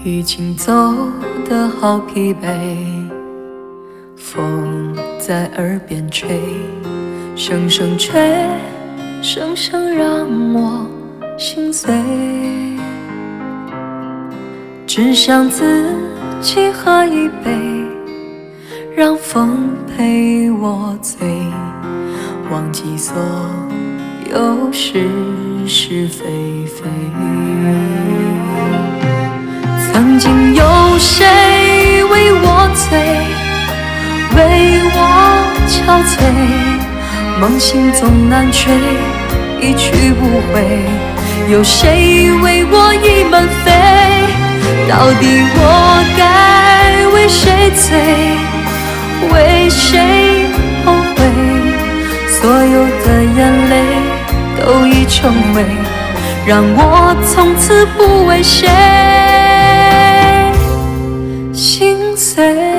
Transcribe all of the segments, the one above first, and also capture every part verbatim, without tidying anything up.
已经走得好疲惫，风在耳边吹，声声吹，声声让我心碎。只想自己喝一杯，让风陪我醉，忘记所有是是非非。曾经有谁为我醉，为我憔悴，梦醒总难追，一去不回。有谁为我已满飞？到底我该为谁醉，为谁后悔？所有的眼泪都已成灰，让我从此不为谁心碎。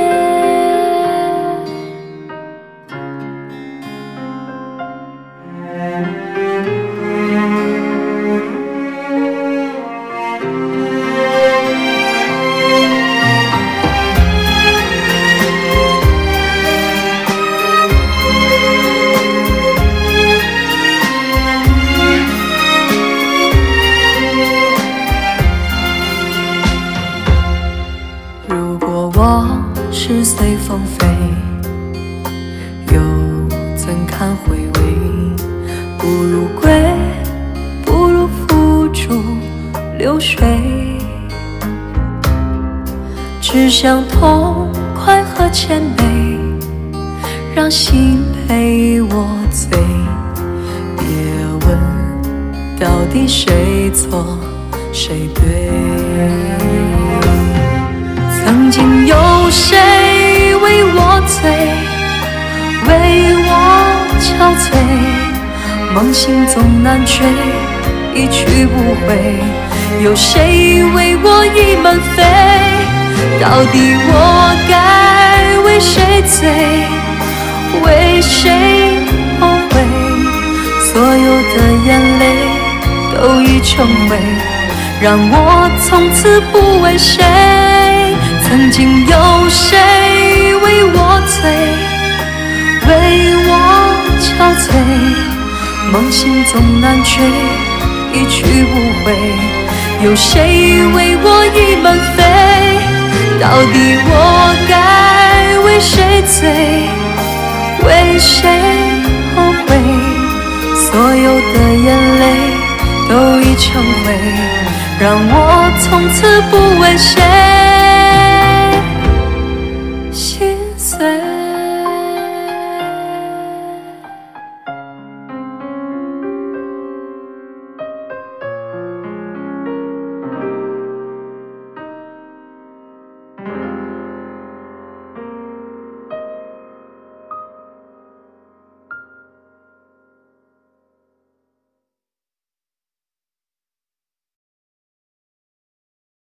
我是随风飞，又怎堪回味？不如归，不如付诸流水。只想痛快和谦卑，让心陪我醉。别问到底谁错谁对。曾经有谁为我醉，为我憔悴，梦醒总难追，一去不回。有谁为我已满飞？到底我该为谁醉，为谁后悔？所有的眼泪都已成灰，让我从此不为谁。曾经有谁为我醉，为我憔悴，梦醒总难追，一去不回。有谁为我已满飞？到底我该为谁醉，为谁后悔？所有的眼泪都已成灰，让我从此不为谁心